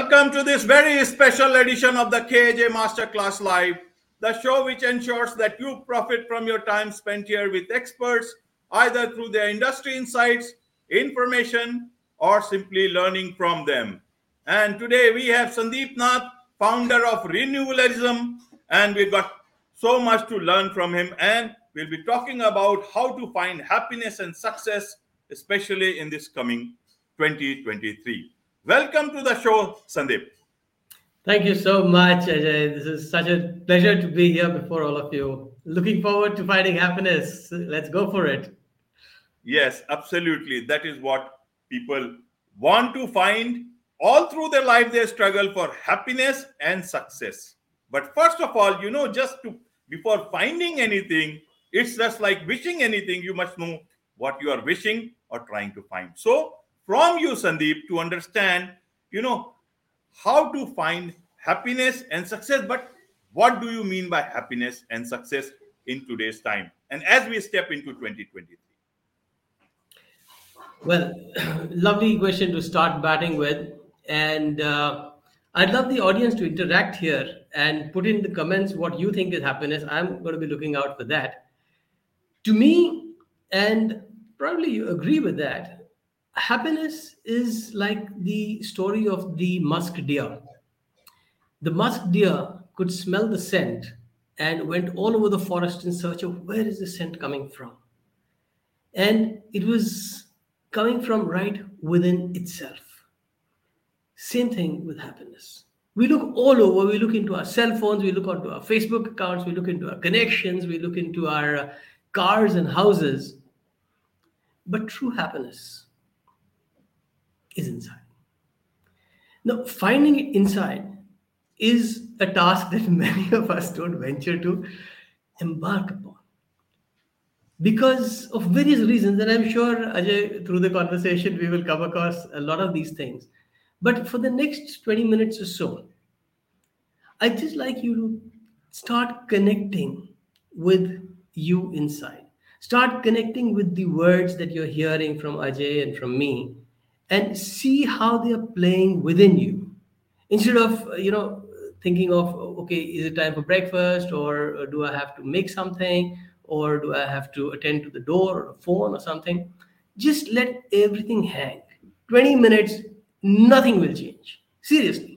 Welcome to this very special edition of the KJ Masterclass Live, the show which ensures that you profit from your time spent here with experts, either through their industry insights, information, or simply learning from them. And today we have Sandeep Nath, founder of Renewalism, and we've got so much to learn from him. And we'll be talking about how to find happiness and success, especially in this coming 2023. Welcome to the show, Sandeep. Thank you so much, Ajay. This is such a pleasure to be here before all of you. Looking forward to finding happiness. Let's go for it. Yes, absolutely. That is what people want to find. All through their life, they struggle for happiness and success. But first of all, before finding anything, it's just like wishing anything. You must know what you are wishing or trying to find. So, from you, Sandeep, to understand, how to find happiness and success. But what do you mean by happiness and success in today's time? And as we step into 2023. Well, lovely question to start batting with. And I'd love the audience to interact here and put in the comments what you think is happiness. I'm going to be looking out for that. To me, and probably you agree with that, happiness is like the story of the musk deer. The musk deer could smell the scent and went all over the forest in search of where is the scent coming from. And it was coming from right within itself. Same thing with happiness. We look all over, we look into our cell phones, we look onto our Facebook accounts, we look into our connections, we look into our cars and houses. But true happiness is inside. Now, finding it inside is a task that many of us don't venture to embark upon because of various reasons. And I'm sure, Ajay, through the conversation, we will come across a lot of these things. But for the next 20 minutes or so, I'd just like you to start connecting with you inside. Start connecting with the words that you're hearing from Ajay and from me, and see how they are playing within you. Instead of, thinking of, okay, is it time for breakfast, or do I have to make something, or do I have to attend to the door or a phone or something? Just let everything hang. 20 minutes, nothing will change. Seriously.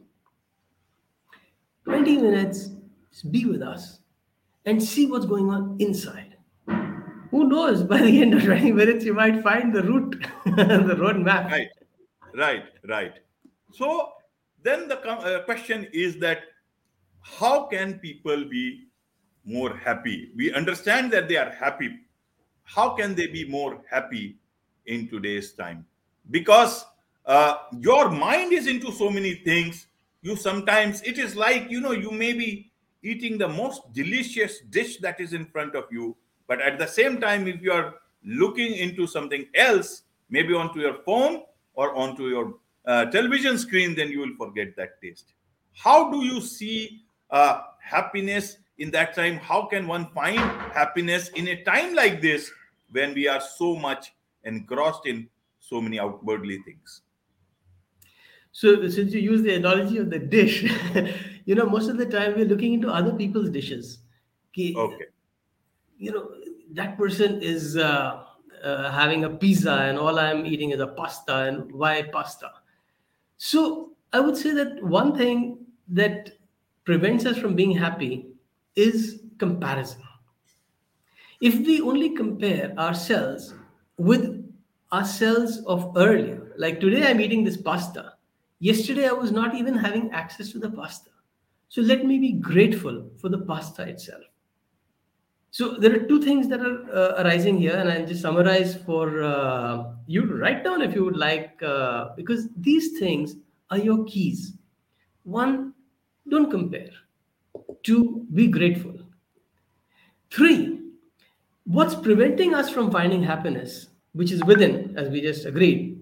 20 minutes, just be with us and see what's going on inside. Who knows, by the end of 20 minutes, you might find the route, the road map. Right. So then the question is that how can people be more happy? We understand that they are happy. How can they be more happy in today's time? Because your mind is into so many things. It is like, you may be eating the most delicious dish that is in front of you. But at the same time, if you are looking into something else, maybe onto your phone or onto your television screen, then you will forget that taste. How do you see happiness in that time? How can one find happiness in a time like this when we are so much engrossed in so many outwardly things? So since you use the analogy of the dish, most of the time we're looking into other people's dishes. Okay. That person is having a pizza and all I'm eating is a pasta, and why pasta? So I would say that one thing that prevents us from being happy is comparison. If we only compare ourselves with ourselves of earlier, like today I'm eating this pasta, yesterday I was not even having access to the pasta. So let me be grateful for the pasta itself. So there are two things that are arising here, and I'll just summarize for you to write down if you would like, because these things are your keys. One, don't compare. Two, be grateful. Three, what's preventing us from finding happiness, which is within, as we just agreed,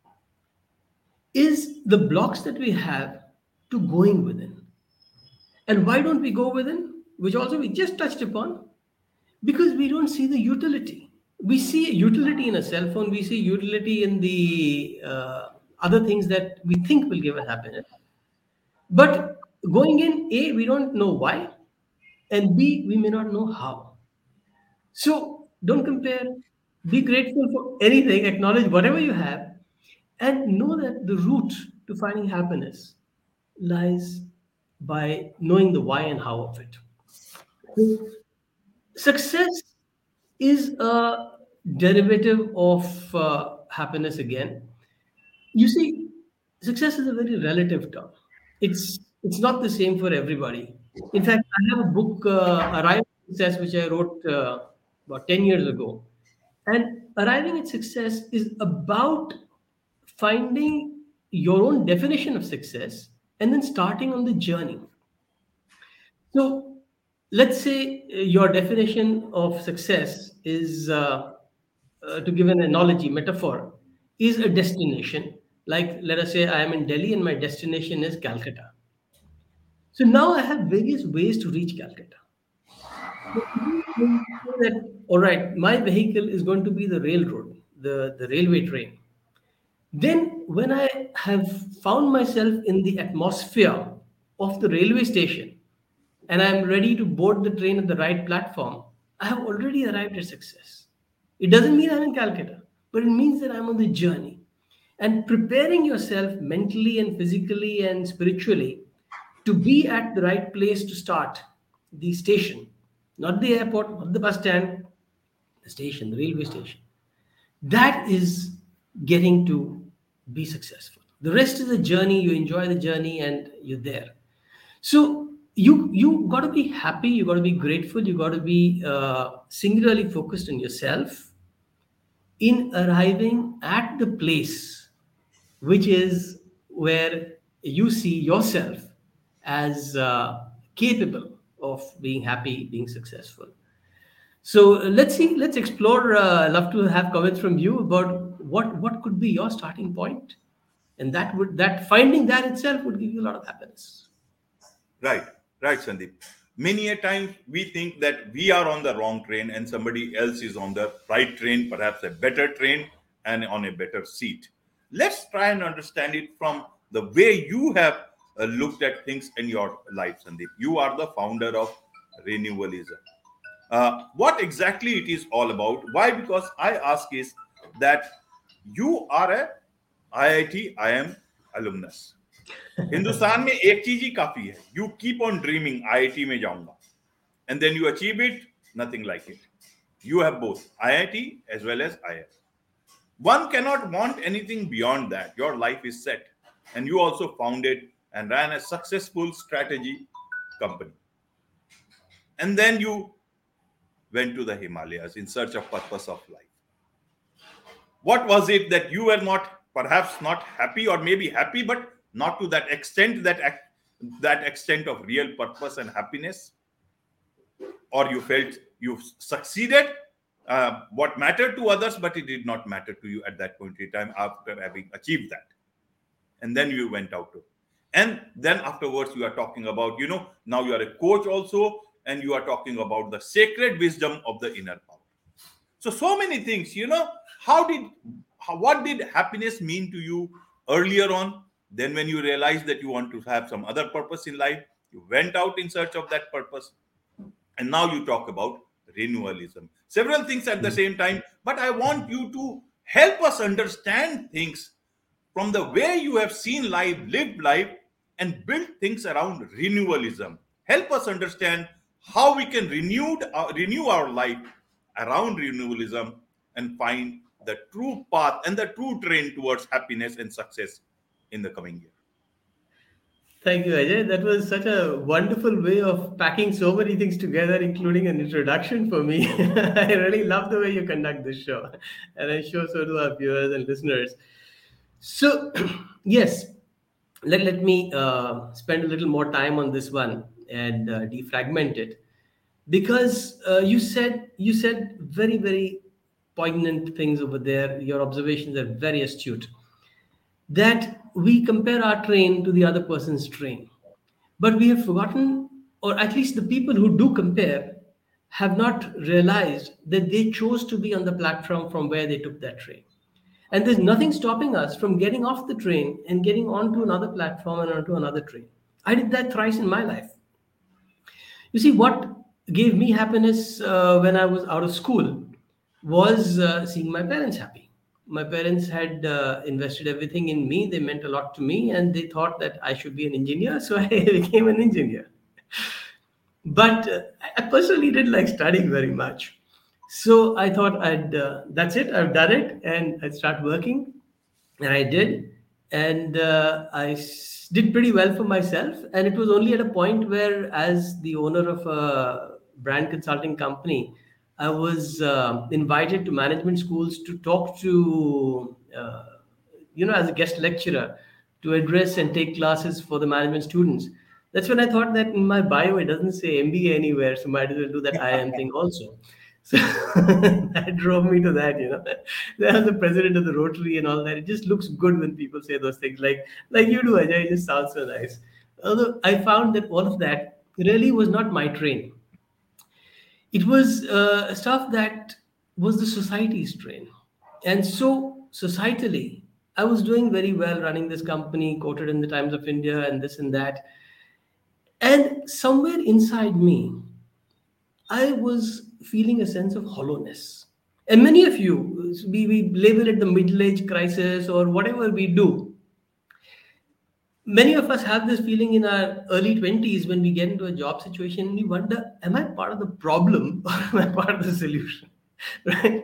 is the blocks that we have to going within. And why don't we go within, which also we just touched upon? Because we don't see the utility. We see utility in a cell phone. We see utility in the other things that we think will give us happiness. But going in, A, we don't know why, and B, we may not know how. So don't compare. Be grateful for anything, acknowledge whatever you have, and know that the route to finding happiness lies by knowing the why and how of it. So success is a derivative of happiness again. You see, success is a very relative term. It's not the same for everybody. In fact, I have a book, Arrive at Success, which I wrote about 10 years ago. And arriving at success is about finding your own definition of success and then starting on the journey. So let's say your definition of success is, to give an analogy, metaphor, is a destination. Like, let us say I am in Delhi and my destination is Calcutta. So now I have various ways to reach Calcutta. So you say that, all right, my vehicle is going to be the railroad, the railway train. Then, when I have found myself in the atmosphere of the railway station and I am ready to board the train at the right platform, I have already arrived at success. It doesn't mean I'm in Calcutta, but it means that I'm on the journey. And preparing yourself mentally and physically and spiritually to be at the right place to start the station, not the airport, not the bus stand, the station, the railway station. That is getting to be successful. The rest is a journey. You enjoy the journey and you're there. So you got to be happy. You got to be grateful. You got to be singularly focused on yourself in arriving at the place which is where you see yourself as capable of being happy, being successful. So let's see, let's explore. I'd love to have comments from you about what could be your starting point, and that finding that itself would give you a lot of happiness. Right, right, Sandeep. Many a times we think that we are on the wrong train and somebody else is on the right train, perhaps a better train and on a better seat. Let's try and understand it from the way you have looked at things in your life, Sandeep. You are the founder of Renewalism. What exactly it is all about? Why? Because I ask is that you are a IIT IM alumnus. Hindustan में एक चीज ही काफी है. You keep on dreaming IIT में जाऊंगा, and then you achieve it. Nothing like it. You have both IIT as well as IIM. One cannot want anything beyond that. Your life is set, and you also founded and ran a successful strategy company, and then you went to the Himalayas in search of purpose of life. What was it that you were perhaps not happy, or maybe happy, but not to that extent, that extent of real purpose and happiness? Or you felt you succeeded, what mattered to others, but it did not matter to you at that point in time after having achieved that. And then you went out to, and then afterwards you are talking about, now you are a coach also, and you are talking about the sacred wisdom of the inner power. So many things, what did happiness mean to you earlier on? Then when you realized that you want to have some other purpose in life, you went out in search of that purpose. And now you talk about renewalism. Several things at the same time, but I want you to help us understand things from the way you have seen life, lived life, and built things around renewalism. Help us understand how we can renew our life around renewalism and find the true path and the true train towards happiness and success in the coming year. Thank you, Ajay. That was such a wonderful way of packing so many things together, including an introduction for me. I really love the way you conduct this show, and I'm sure so do our viewers and listeners. So, yes, let me spend a little more time on this one and defragment it, because you said very, very poignant things over there. Your observations are very astute. That we compare our train to the other person's train, but we have forgotten, or at least the people who do compare have not realized that they chose to be on the platform from where they took that train. And there's nothing stopping us from getting off the train and getting onto another platform and onto another train. I did that thrice in my life. You see, what gave me happiness when I was out of school was seeing my parents happy. My parents had invested everything in me. They meant a lot to me, and they thought that I should be an engineer. So I became an engineer. But I personally didn't like studying very much. So I thought that's it, I've done it, and I'd start working. And I did. And did pretty well for myself. And it was only at a point where, as the owner of a brand consulting company, I was invited to management schools to talk to, as a guest lecturer, to address and take classes for the management students. That's when I thought that in my bio it doesn't say MBA anywhere, so might as well do that IIM thing also. So that drove me to that, There's the president of the Rotary and all that. It just looks good when people say those things like you do, Ajay. It just sounds so nice. Although I found that all of that really was not my train. It was stuff that was the society's train. And so societally, I was doing very well running this company, quoted in the Times of India and this and that. And somewhere inside me, I was feeling a sense of hollowness. And many of you, we label it the middle age crisis or whatever we do. Many of us have this feeling in our early 20s when we get into a job situation and we wonder, am I part of the problem or am I part of the solution? Right?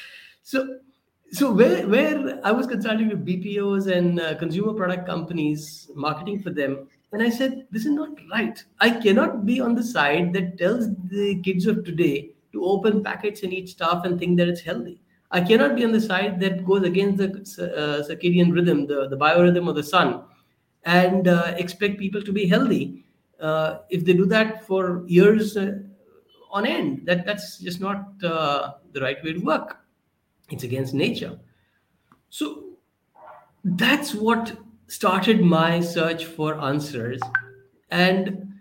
So where I was consulting with BPOs and consumer product companies, marketing for them, and I said, this is not right. I cannot be on the side that tells the kids of today to open packets and eat stuff and think that it's healthy. I cannot be on the side that goes against the circadian rhythm, the biorhythm of the sun, and expect people to be healthy. If they do that for years on end, that's just not the right way to work. It's against nature. So that's what started my search for answers. And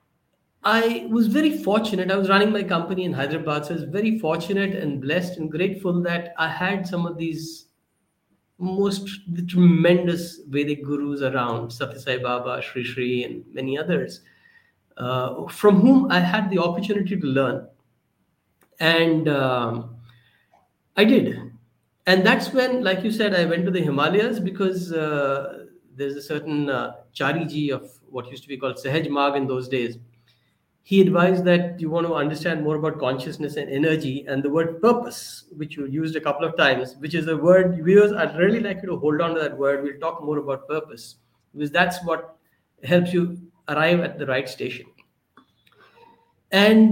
I was very fortunate. I was running my company in Hyderabad, so I was very fortunate and blessed and grateful that I had some of these the tremendous Vedic gurus around, Satya Sai Baba, Sri Sri, and many others, from whom I had the opportunity to learn. And I did. And that's when, like you said, I went to the Himalayas because there's a certain Chariji of what used to be called Sahaj Marg in those days. He advised that you want to understand more about consciousness and energy, and the word purpose, which you used a couple of times, which is a word, viewers, I'd really like you to hold on to that word. We'll talk more about purpose because that's what helps you arrive at the right station. And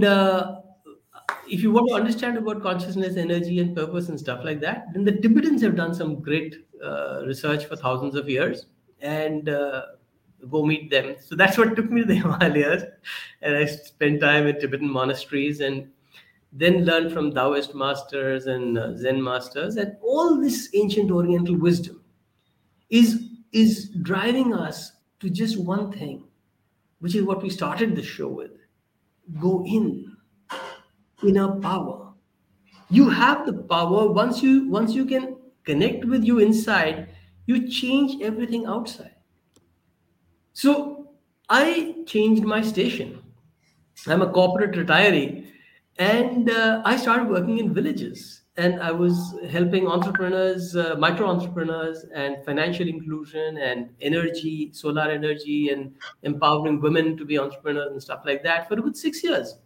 if you want to understand about consciousness, energy, and purpose and stuff like that, then the Tibetans have done some great research for thousands of years. And go meet them. So that's what took me to the Himalayas. And I spent time in Tibetan monasteries and then learned from Taoist masters and Zen masters. And all this ancient Oriental wisdom is driving us to just one thing, which is what we started the show with. Go inner power. You have the power. Once you can connect with you inside, you change everything outside. So I changed my station. I'm a corporate retiree, and I started working in villages. And I was helping entrepreneurs, micro entrepreneurs, and financial inclusion, and energy, solar energy, and empowering women to be entrepreneurs and stuff like that for a good 6 years.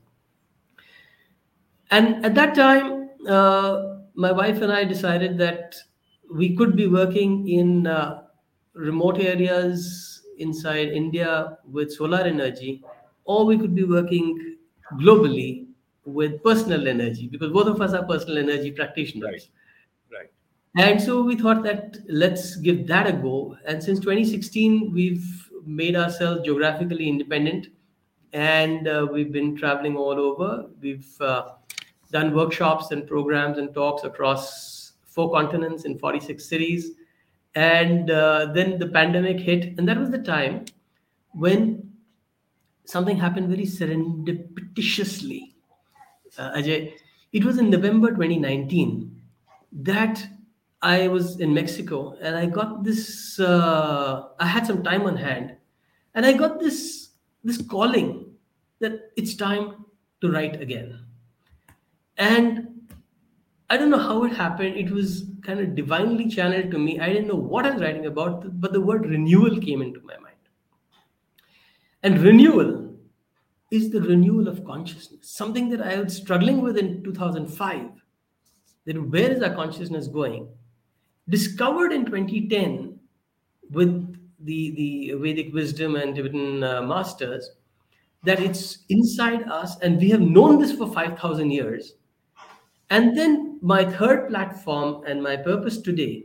And at that time, my wife and I decided that we could be working in remote areas inside India with solar energy, or we could be working globally with personal energy, because both of us are personal energy practitioners. Right. And so we thought that let's give that a go. And since 2016, we've made ourselves geographically independent, and we've been traveling all over. We've done workshops and programs and talks across 4 continents in 46 cities. And then the pandemic hit, and that was the time when something happened very serendipitously. Ajay, it was in November 2019 that I was in Mexico, and I got this. I had some time on hand, And I got this calling that it's time to write again. And I don't know how it happened. It was kind of divinely channeled to me. I didn't know what I was writing about, but the word renewal came into my mind. And renewal is the renewal of consciousness, something that I was struggling with in 2005. That where is our consciousness going? Discovered in 2010 with the Vedic wisdom and Tibetan masters, that it's inside us, and we have known this for 5,000 years. And then my third platform and my purpose today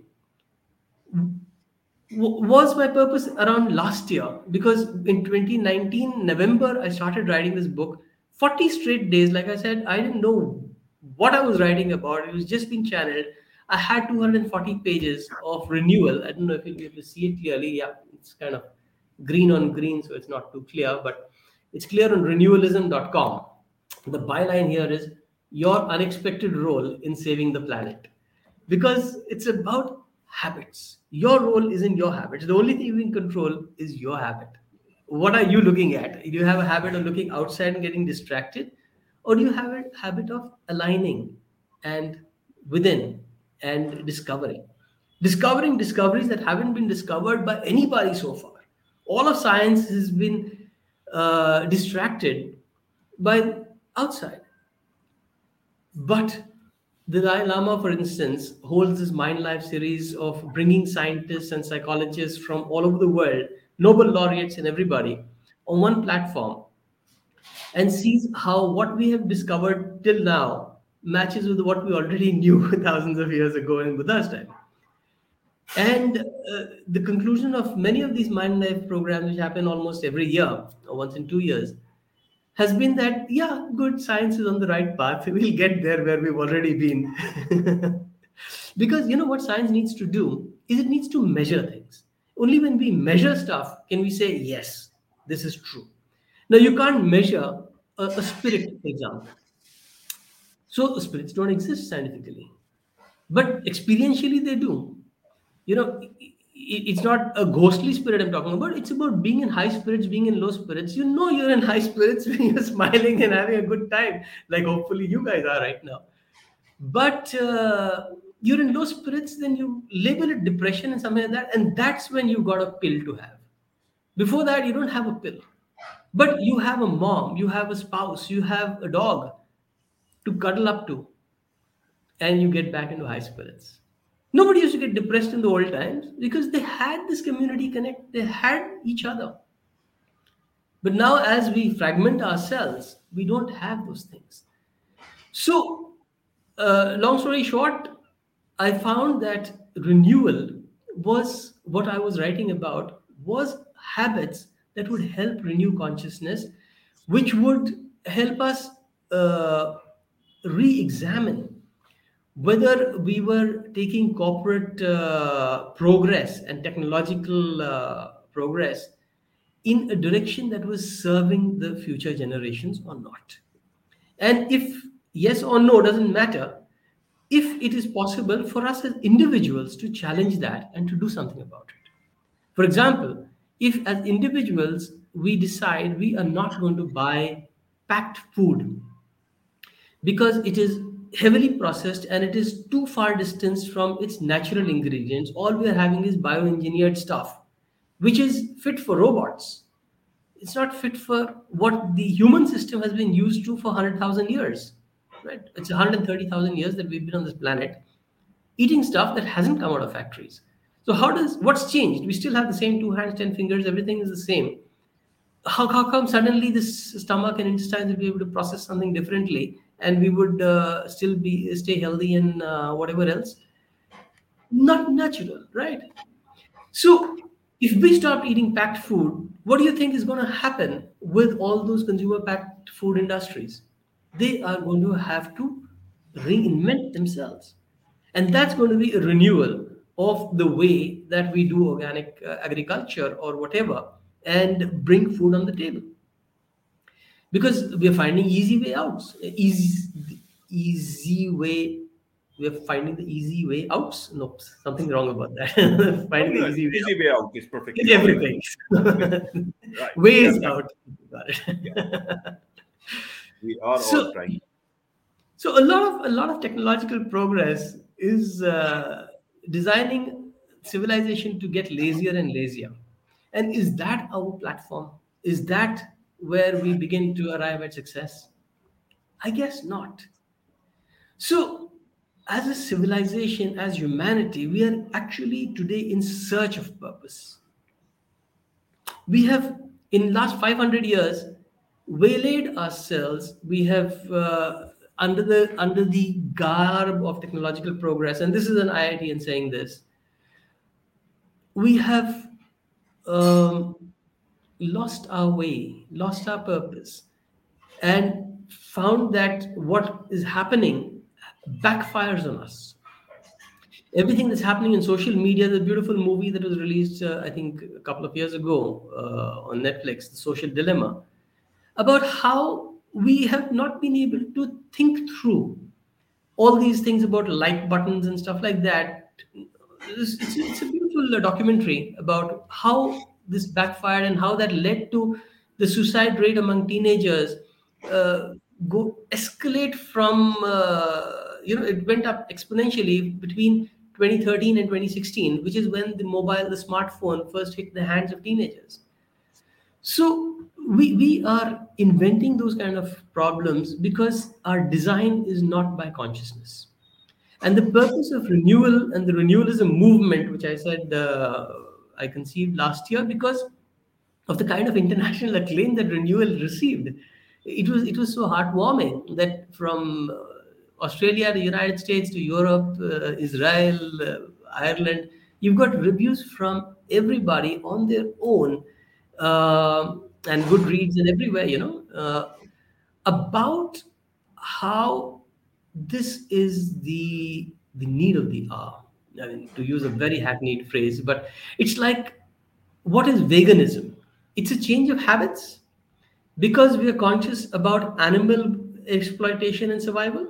was my purpose around last year, because in 2019 November I started writing this book. 40 straight days, like I said, I didn't know what I was writing about. It was just being channeled. I had 240 pages of renewal. I don't know if you'll be able to see it clearly. Yeah, it's kind of green on green, so it's not too clear, but it's clear on renewalism.com. The byline here is your unexpected role in saving the planet, because it's about habits. Your role is in your habits. The only thing you can control is your habit. What are you looking at? Do you have a habit of looking outside and getting distracted, or do you have a habit of aligning and within and discovering discoveries that haven't been discovered by anybody so far? All of science has been distracted by outside. But the Dalai Lama, for instance, holds this Mind Life series of bringing scientists and psychologists from all over the world, Nobel laureates and everybody, on one platform, and sees how what we have discovered till now matches with what we already knew thousands of years ago in Buddha's time. And the conclusion of many of these Mind Life programs, which happen almost every year or once in 2 years, has been that, yeah, good, science is on the right path. We'll get there where we've already been. Because you know what science needs to do is it needs to measure things. Only when we measure stuff can we say, yes, this is true. Now, you can't measure a spirit, for example. So spirits don't exist scientifically, but experientially they do. You know, it's not a ghostly spirit I'm talking about. It's about being in high spirits, being in low spirits. You know, you're in high spirits when you're smiling and having a good time, like hopefully you guys are right now. But you're in low spirits, then you label it depression and something like that, and that's when you got a pill to have. Before that, you don't have a pill, but you have a mom, you have a spouse, you have a dog to cuddle up to, and you get back into high spirits. Nobody used to get depressed in the old times because they had this community connect, they had each other. But now, as we fragment ourselves, we don't have those things. So, long story short, I found that renewal was what I was writing about, was habits that would help renew consciousness, which would help us re-examine whether we were taking corporate progress and technological progress in a direction that was serving the future generations or not. And if yes or no doesn't matter, if it is possible for us as individuals to challenge that and to do something about it. For example, if as individuals we decide we are not going to buy packed food because it is heavily processed and it is too far distanced from its natural ingredients, all we are having is bioengineered stuff, which is fit for robots. It's not fit for what the human system has been used to for 100,000 years. Right? It's 130,000 years that we've been on this planet eating stuff that hasn't come out of factories. So what's changed? We still have the same 2 hands, 10 fingers, everything is the same. How come suddenly this stomach and intestines will be able to process something differently and we would still stay healthy and whatever else? Not natural, right? So if we stop eating packed food, what do you think is going to happen with all those consumer packed food industries? They are going to have to reinvent themselves. And that's going to be a renewal of the way that we do organic agriculture or whatever and bring food on the table. Because we are finding easy way outs, easy way We are finding the easy way out. Nope, something wrong about that. No, Finding the no, easy way easy way out is out in perfectly all right. everything. Right. We are Ways trying. out. Got Yeah, it. we are all So, trying. so a lot of technological progress is designing civilization to get lazier and lazier. And is that our platform? Is that where we begin to arrive at success? I guess not. So, as a civilization, as humanity, we are actually today in search of purpose. We have, in last 500 years, waylaid ourselves. We have, under the garb of technological progress, and this is an IIT saying this, we have um, lost our way, lost our purpose, and found that what is happening backfires on us. Everything that's happening in social media, the beautiful movie that was released, I think, a couple of years ago on Netflix, The Social Dilemma, about how we have not been able to think through all these things about like buttons and stuff like that. It's a beautiful documentary about how this backfired and how that led to the suicide rate among teenagers uh, go escalate from it went up exponentially between 2013 and 2016, which is when the smartphone first hit the hands of teenagers. So we are inventing those kind of problems because our design is not by consciousness. And the purpose of renewal and the renewalism movement, which I said I conceived last year because of the kind of international acclaim that renewal received. It was so heartwarming that from Australia to United States to Europe, Israel, Ireland, you've got reviews from everybody on their own, and good reads and everywhere, about how this is the need of the hour. I mean, to use a very hackneyed phrase, but it's like, what is veganism? It's a change of habits because we are conscious about animal exploitation and survival.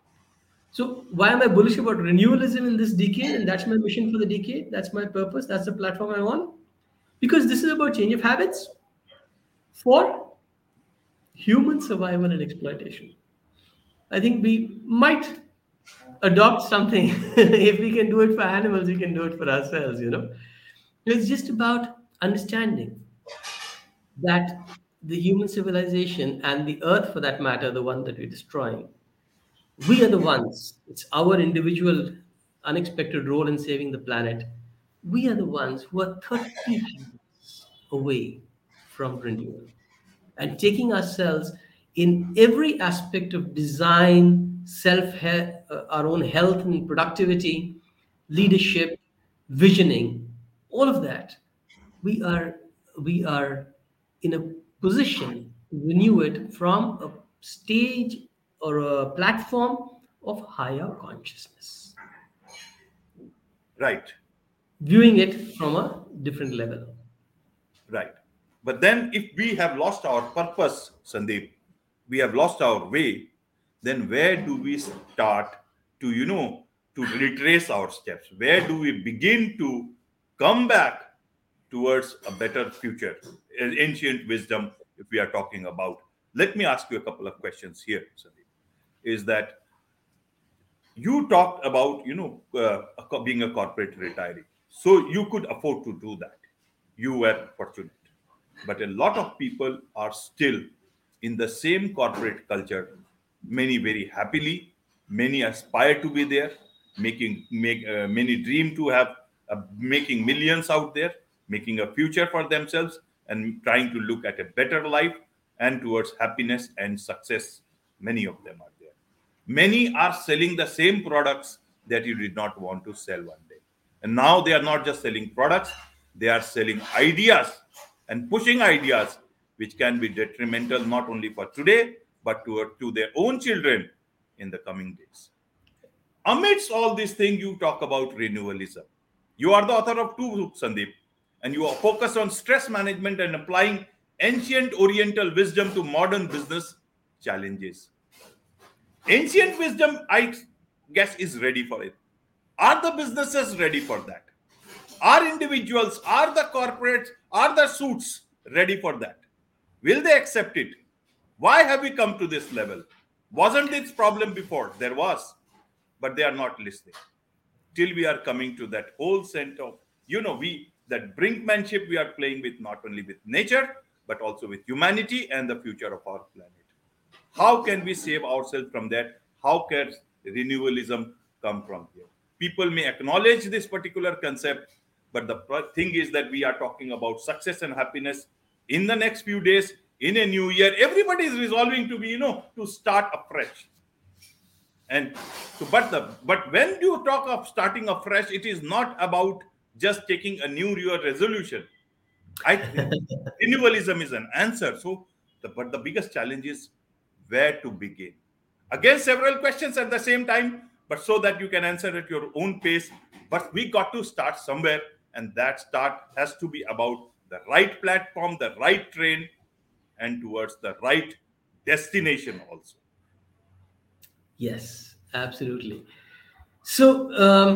So why am I bullish about renewalism in this decade? And that's my mission for the decade. That's my purpose. That's the platform I want. Because this is about change of habits for human survival and exploitation. I think we might adopt something. If we can do it for animals, we can do it for ourselves. It's just about understanding that the human civilization and the earth, for that matter, the one that we're destroying, we are the ones, it's our individual unexpected role in saving the planet. We are the ones who are 30 habits away from renewal and taking ourselves in every aspect of design, our own health and productivity, leadership, visioning, all of that. We are we are in a position to renew it from a stage or a platform of higher consciousness, Right. viewing it from a different level. Right. But then, if we have lost our purpose, Sandeep, we have lost our way, then where do we start to, to retrace our steps? Where do we begin to come back towards a better future? Ancient wisdom, if we are talking about. Let me ask you a couple of questions here, Sandeep. Is that you talked about being a corporate retiree, so you could afford to do that. You were fortunate, but a lot of people are still in the same corporate culture, many very happily, many aspire to be there, many dream to have making millions out there, making a future for themselves, and trying to look at a better life and towards happiness and success. Many of them are there. Many are selling the same products that you did not want to sell one day. And now they are not just selling products, they are selling ideas and pushing ideas which can be detrimental not only for today, but to their own children in the coming days. Amidst all these things, you talk about renewalism. You are the author of two books, Sandeep, and you are focused on stress management and applying ancient Oriental wisdom to modern business challenges. Ancient wisdom, I guess is ready for it? Are the businesses ready for that? Are individuals, are the corporates, are the suits ready for that? Will they accept it? Why have we come to this level? Wasn't this problem before? There was, but they are not listening. Till we are coming to that whole sense of, that brinkmanship we are playing with, not only with nature, but also with humanity and the future of our planet. How can we save ourselves from that? How can renewalism come from here? People may acknowledge this particular concept, but the thing is that we are talking about success and happiness in the next few days, in a new year. Everybody is resolving to be, to start afresh. And so, but when you talk of starting afresh, it is not about just taking a new year resolution. I think renewalism is an answer. So, but the biggest challenge is where to begin. Again, several questions at the same time, but so that you can answer at your own pace. But we got to start somewhere, and that start has to be about the right platform, the right train, and towards the right destination also. Yes, absolutely. So,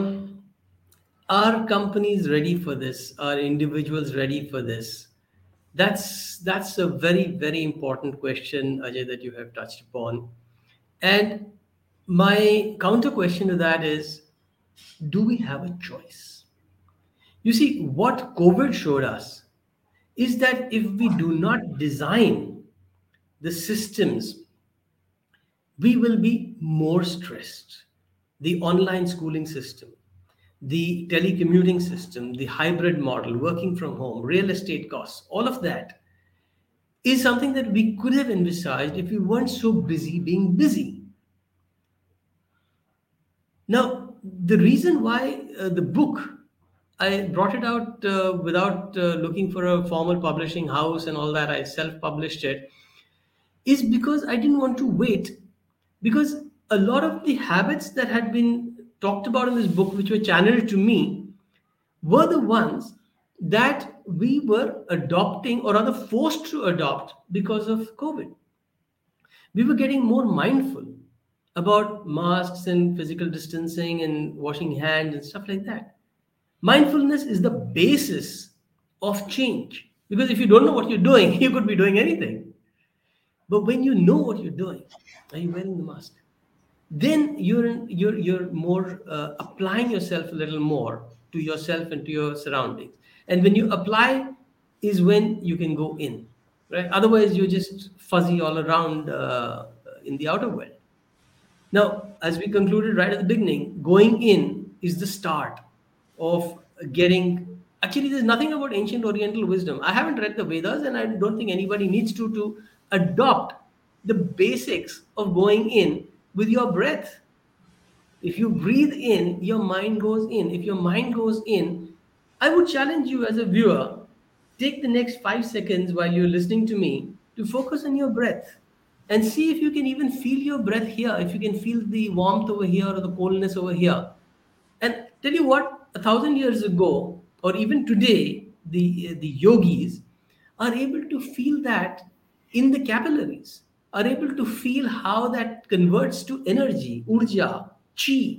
are companies ready for this? Are individuals ready for this? That's a very, very important question, Ajay, that you have touched upon. And my counter question to that is, do we have a choice? You see, what COVID showed us is that if we do not design the systems, we will be more stressed. The online schooling system, the telecommuting system, the hybrid model, working from home, real estate costs, all of that is something that we could have envisaged if we weren't so busy being busy. Now, the reason why the book, I brought it out without looking for a formal publishing house and all that, I self published it, is because I didn't want to wait. Because a lot of the habits that had been talked about in this book, which were channeled to me, were the ones that we were adopting or rather forced to adopt because of COVID. We were getting more mindful about masks and physical distancing and washing hands and stuff like that. Mindfulness is the basis of change because if you don't know what you're doing, you could be doing anything. But when you know what you're doing, are you wearing the mask? Then you're more applying yourself a little more to yourself and to your surroundings. And when you apply, is when you can go in, right? Otherwise, you're just fuzzy all around in the outer world. Now, as we concluded right at the beginning, going in is the start of getting. Actually, there's nothing about ancient Oriental wisdom. I haven't read the Vedas, and I don't think anybody needs to adopt the basics of going in with your breath. If you breathe in, your mind goes in. If your mind goes in, I would challenge you as a viewer, take the next 5 seconds while you're listening to me to focus on your breath and see if you can even feel your breath here, if you can feel the warmth over here or the coldness over here. And tell you what, 1,000 years ago, or even today, the yogis are able to feel that in the capillaries, are able to feel how that converts to energy, urja, chi.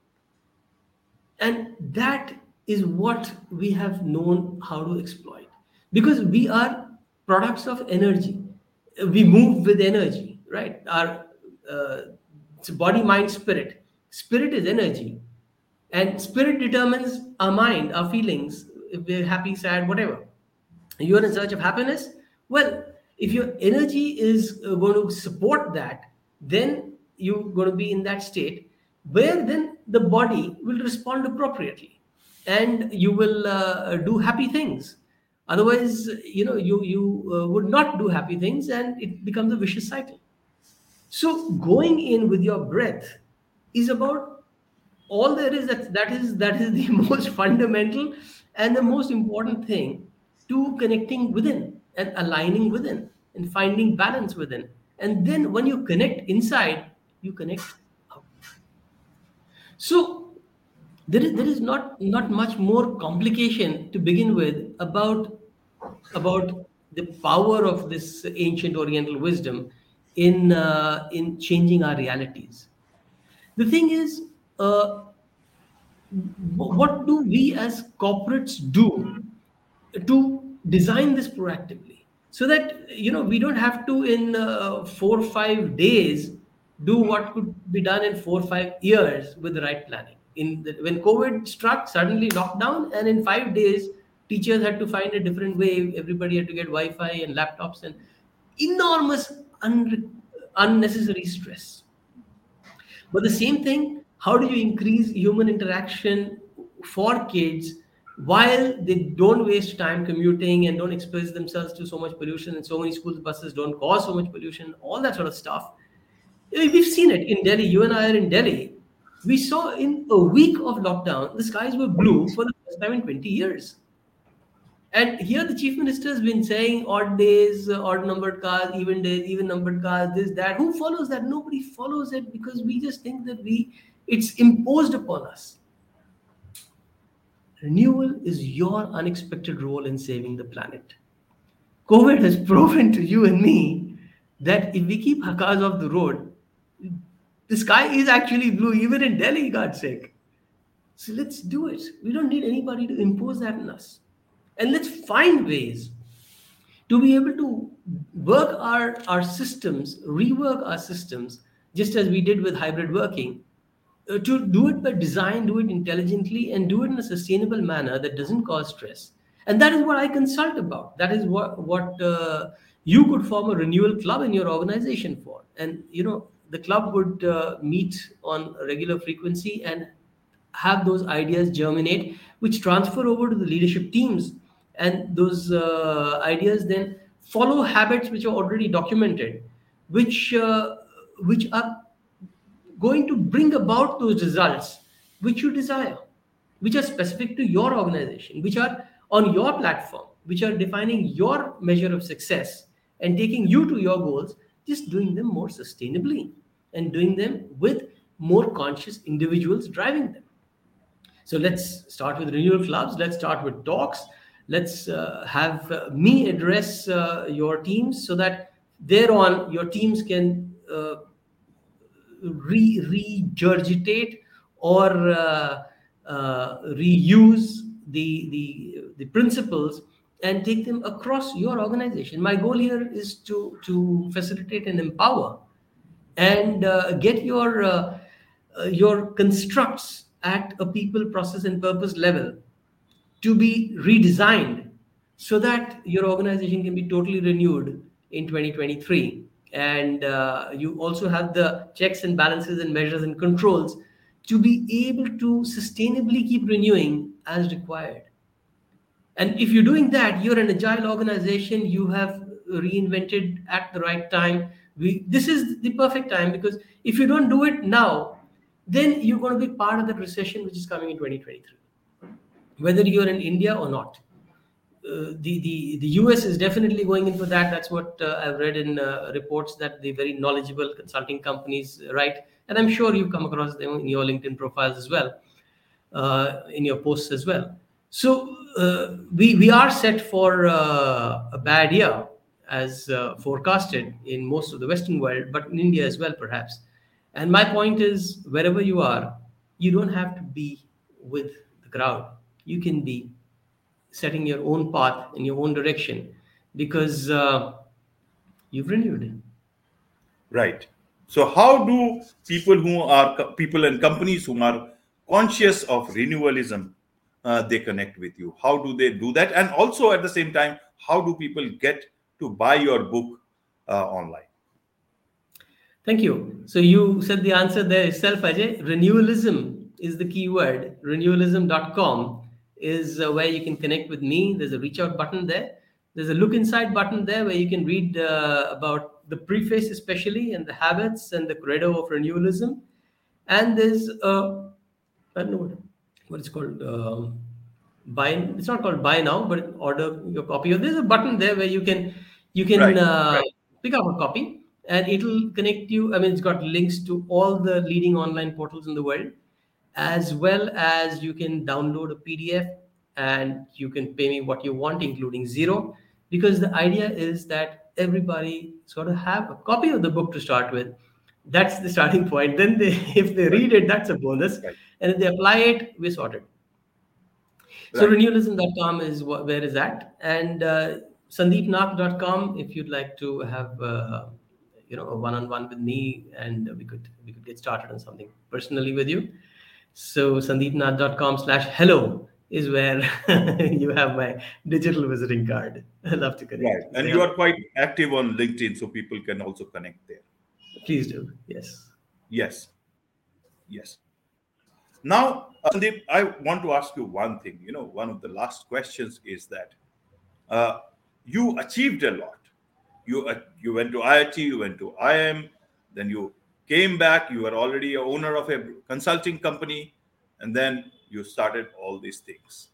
And that is what we have known how to exploit because we are products of energy. We move with energy, right? Our it's body, mind, spirit. Spirit is energy, and spirit determines our mind, our feelings, if we're happy, sad, whatever. You're in search of happiness. Well, if your energy is going to support that, then you're going to be in that state where then the body will respond appropriately and you will do happy things. Otherwise, you would not do happy things and it becomes a vicious cycle. So going in with your breath is about all there is. That is the most fundamental and the most important thing to connecting within and aligning within and finding balance within. And then when you connect inside, you connect out. So there is not much more complication to begin with about the power of this ancient Oriental wisdom in changing our realities. The thing is, uh, what do we as corporates do to design this proactively, so that we don't have to in 4 or 5 days do what could be done in 4 or 5 years with the right planning. When COVID struck, suddenly lockdown, and in 5 days teachers had to find a different way. Everybody had to get Wi-Fi and laptops, and enormous unnecessary stress. But the same thing, how do you increase human interaction for kids while they don't waste time commuting and don't expose themselves to so much pollution, and so many school buses don't cause so much pollution, all that sort of stuff. We've seen it in Delhi. You and I are in Delhi. We saw in a week of lockdown, the skies were blue for the first time in 20 years. And here the chief minister has been saying odd days, odd numbered cars, even days, even numbered cars, this, that. Who follows that? Nobody follows it, because we just think that it's imposed upon us. Renewal is your unexpected role in saving the planet. COVID has proven to you and me that if we keep cars off the road, the sky is actually blue, even in Delhi, God's sake. So let's do it. We don't need anybody to impose that on us. And let's find ways to be able to work our systems, rework our systems, just as we did with hybrid working, to do it by design, do it intelligently, and do it in a sustainable manner that doesn't cause stress. And that is what I consult about. That is what you could form a renewal club in your organization for. And the club would meet on a regular frequency and have those ideas germinate, which transfer over to the leadership teams, and those ideas then follow habits which are already documented, which are going to bring about those results which you desire, which are specific to your organization, which are on your platform, which are defining your measure of success and taking you to your goals, just doing them more sustainably and doing them with more conscious individuals driving them. So let's start with renewal clubs. Let's start with talks. Let's have me address your teams, so that thereon your teams can regurgitate or reuse the principles and take them across your organization. My goal here is to facilitate and empower and get your constructs at a people, process, and purpose level to be redesigned, so that your organization can be totally renewed in 2023. And you also have the checks and balances and measures and controls to be able to sustainably keep renewing as required. And if you're doing that, you're an agile organization. You have reinvented at the right time. This is the perfect time, because if you don't do it now, then you're going to be part of that recession which is coming in 2023, whether you're in India or not. The US is definitely going in for that. That's what I've read in reports that the very knowledgeable consulting companies write, and I'm sure you've come across them in your LinkedIn profiles as well, in your posts as well. So we are set for a bad year, as forecasted in most of the Western world, but in India as well, perhaps. And my point is, wherever you are, you don't have to be with the crowd. You can be setting your own path in your own direction, because you've renewed. Right. So how do people and companies who are conscious of renewalism, they connect with you? How do they do that? And also at the same time, how do people get to buy your book online? Thank you. So you said the answer there itself, Ajay. Renewalism is the key word. Renewalism.com is where you can connect with me. There's a reach out button there. There's a look inside button there where you can read about the preface, especially, and the habits and the credo of renewalism. And there's I don't know what it's called. Buy. It's not called buy now, but order your copy. There's a button there where you can Right. pick up a copy, and it'll connect you. I mean, it's got links to all the leading online portals in the world, as well as you can download a PDF, and you can pay me what you want, including zero, because the idea is that everybody sort of have a copy of the book to start with, That's the starting point. Then if they Right. read it, that's a bonus. Right. And if they apply it, we're sorted. So Right. renewalism.com is where is that. And sandeepnath.com, if you'd like to have a one-on-one with me, and we could get started on something personally with you. So sandeepnath.com/hello is where you have my digital visiting card. I'd love to Right. connect and And say you hello. are quite active on LinkedIn, so people can also connect there. Please do. Yes. Yes. Yes. Now, Sandeep, I want to ask you one thing. One of the last questions is that uh, you achieved a lot. You went to IIT, you went to IIM, then you came back. You were already a owner of a consulting company, and then you started all these things.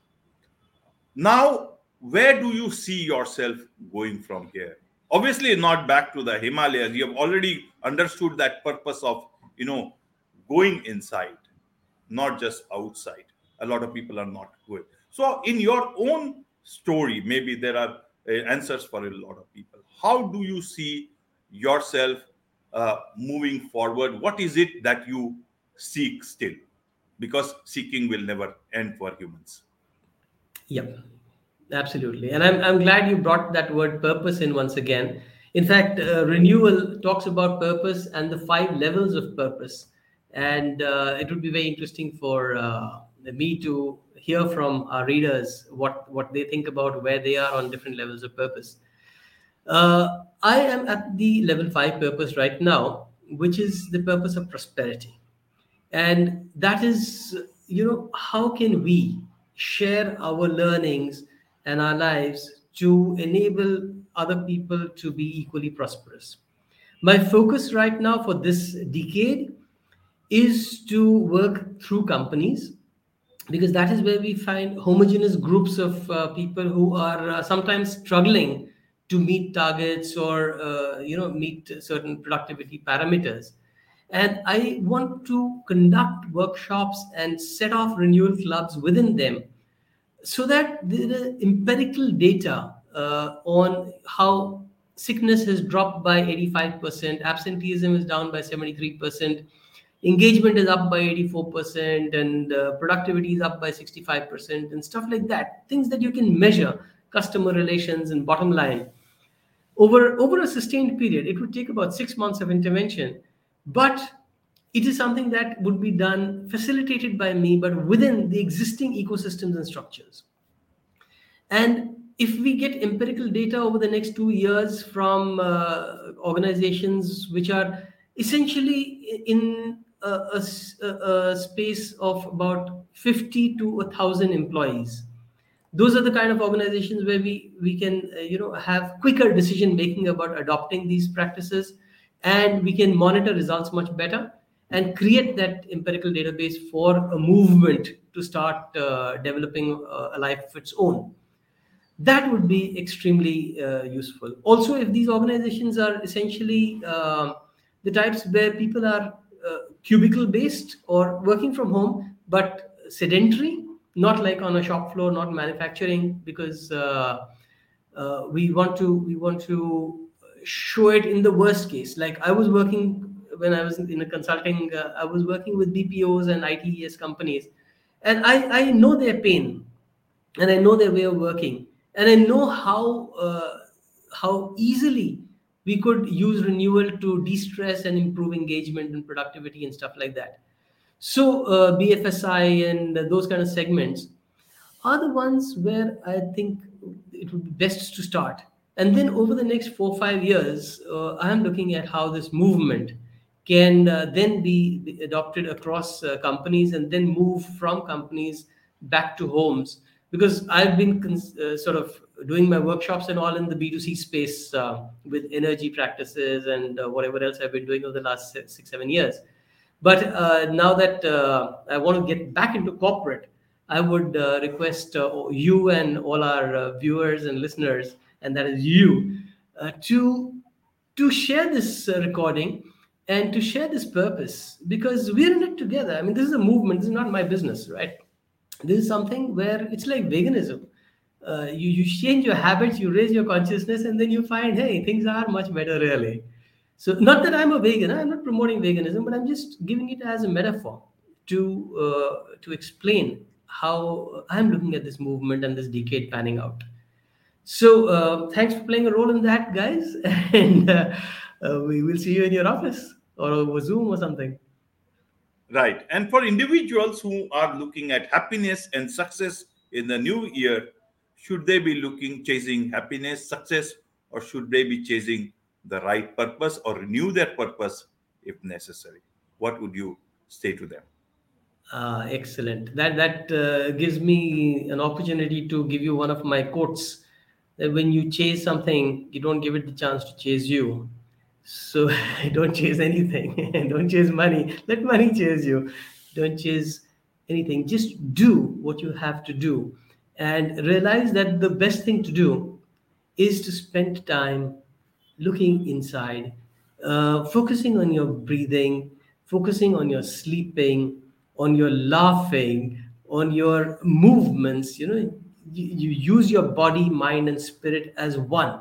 Now, where do you see yourself going from here? Obviously, not back to the Himalayas. You have already understood that purpose of going inside, not just outside. A lot of people are not going. So, in your own story, maybe there are answers for a lot of people. How do you see yourself moving forward? What is it that you seek still? Because seeking will never end for humans. Yep, absolutely. And I'm glad you brought that word purpose in once again. In fact, Renewal talks about purpose and the 5 levels of purpose. And it would be very interesting for me to hear from our readers what they think about where they are on different levels of purpose. I am at the level 5 purpose right now, which is the purpose of prosperity. And that is, how can we share our learnings and our lives to enable other people to be equally prosperous? My focus right now for this decade is to work through companies, because that is where we find homogeneous groups of people who are sometimes struggling to meet targets or meet certain productivity parameters. And I want to conduct workshops and set off renewal clubs within them, so that there is empirical data on how sickness has dropped by 85%, absenteeism is down by 73%, engagement is up by 84%, and productivity is up by 65%, and stuff like that. Things that you can measure, customer relations and bottom line. Over a sustained period, it would take about 6 months of intervention, but it is something that would be done, facilitated by me, but within the existing ecosystems and structures. And if we get empirical data over the next 2 years from organizations which are essentially in a space of about 50 to 1,000 employees, those are the kind of organizations where we can have quicker decision making about adopting these practices, and we can monitor results much better and create that empirical database for a movement to start developing a life of its own. That would be extremely useful. Also, if these organizations are essentially the types where people are cubicle based or working from home but sedentary, not like on a shop floor, not manufacturing, because we want to show it in the worst case. Like I was working when I was in a consulting, I was working with BPOs and ITES companies, and I know their pain, and I know their way of working, and I know how easily we could use renewal to de-stress and improve engagement and productivity and stuff like that. So BFSI and those kind of segments are the ones where I think it would be best to start. And then over the next 4 or 5 years, I am looking at how this movement can then be adopted across companies, and then move from companies back to homes. Because I've been sort of doing my workshops and all in the B2C space with energy practices and whatever else I've been doing over the last 6, 7 years. But now that I want to get back into corporate, I would request you and all our viewers and listeners, and that is you, to share this recording and to share this purpose, because we're in it together. I mean, this is a movement. This is not my business, right? This is something where it's like veganism. You change your habits, you raise your consciousness, and then you find, hey, things are much better, really. So, not that I'm a vegan, I'm not promoting veganism, but I'm just giving it as a metaphor to explain how I'm looking at this movement and this decade panning out. So, thanks for playing a role in that, guys, and we will see you in your office or over Zoom or something. Right. And for individuals who are looking at happiness and success in the new year, should they be chasing happiness, success, or should they be chasing the right purpose or renew their purpose if necessary? What would you say to them? Excellent. That gives me an opportunity to give you one of my quotes. That when you chase something, you don't give it the chance to chase you. So don't chase anything. Don't chase money. Let money chase you. Don't chase anything. Just do what you have to do, and realize that the best thing to do is to spend time looking inside, focusing on your breathing, focusing on your sleeping, on your laughing, on your movements. You use your body, mind, and spirit as one.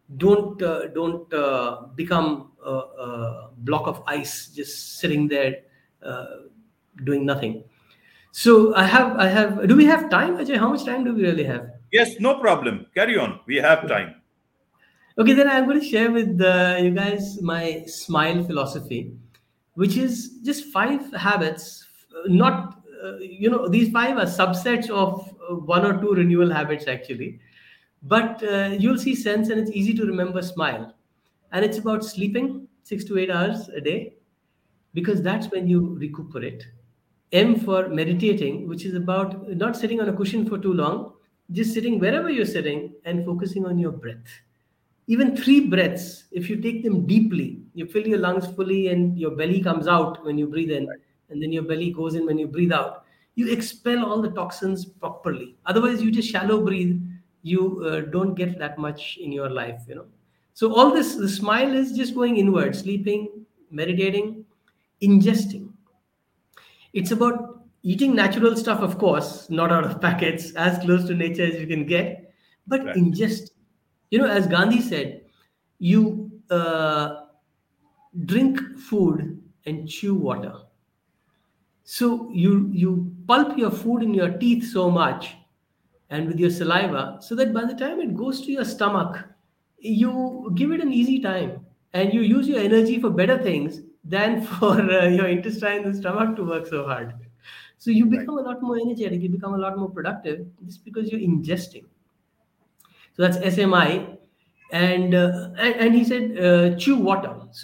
Don't become a block of ice just sitting there uh, doing nothing. So I have. Do we have time, Ajay? How much time do we really have? Yes, no problem. Carry on. We have time. Okay, then I'm going to share with you guys my smile philosophy, which is just five habits. Not, these five are subsets of one or two renewal habits actually. But you'll see sense and it's easy to remember smile. And it's about sleeping 6 to 8 hours a day because that's when you recuperate. M for meditating, which is about not sitting on a cushion for too long, just sitting wherever you're sitting and focusing on your breath. Even three breaths, if you take them deeply, you fill your lungs fully and your belly comes out when you breathe in, and then your belly goes in when you breathe out. You expel all the toxins properly. Otherwise, you just shallow breathe. You don't get that much in your life. So all this, the smile is just going inward, sleeping, meditating, ingesting. It's about eating natural stuff, of course, not out of packets, as close to nature as you can get, but Right. ingest. As Gandhi said, you drink food and chew water. So you pulp your food in your teeth so much and with your saliva, so that by the time it goes to your stomach, you give it an easy time and you use your energy for better things than for your intestine and stomach to work so hard. So you Right. become a lot more energetic, you become a lot more productive just because you're ingesting. So that's SMI. And he said chew water. So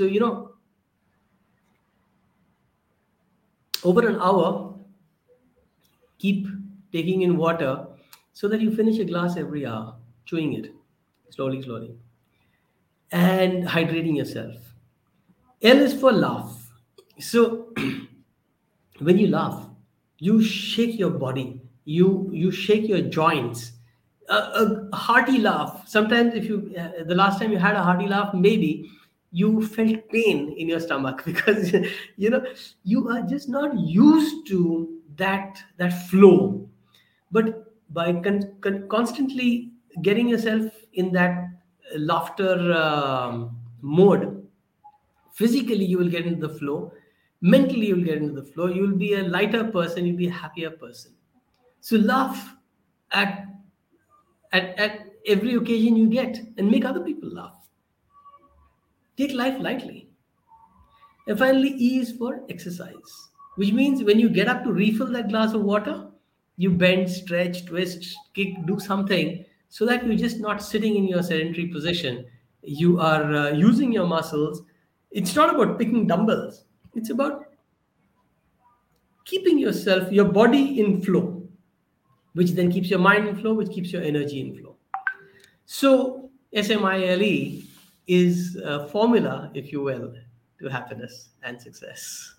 over an hour, keep taking in water so that you finish a glass every hour, chewing it slowly, slowly, and hydrating yourself. L is for laugh. So when you laugh, you shake your body, you shake your joints. A hearty laugh. Sometimes, if you the last time you had a hearty laugh, maybe you felt pain in your stomach because you know you are just not used to that flow. But by constantly getting yourself in that laughter mode, physically you will get into the flow, mentally you'll get into the flow, you'll be a lighter person, you'll be a happier person. So laugh at at every occasion you get and make other people laugh. Take life lightly. And finally, E is for exercise, which means when you get up to refill that glass of water, you bend, stretch, twist, kick, do something so that you're just not sitting in your sedentary position. You are using your muscles. It's not about picking dumbbells, it's about keeping yourself, your body in flow, which then keeps your mind in flow, which keeps your energy in flow. So, SMILE is a formula, if you will, to happiness and success.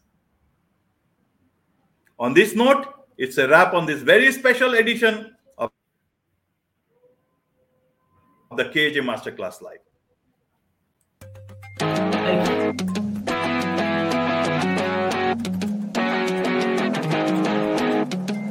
On this note, it's a wrap on this very special edition of the KJ Masterclass Live. Thank you.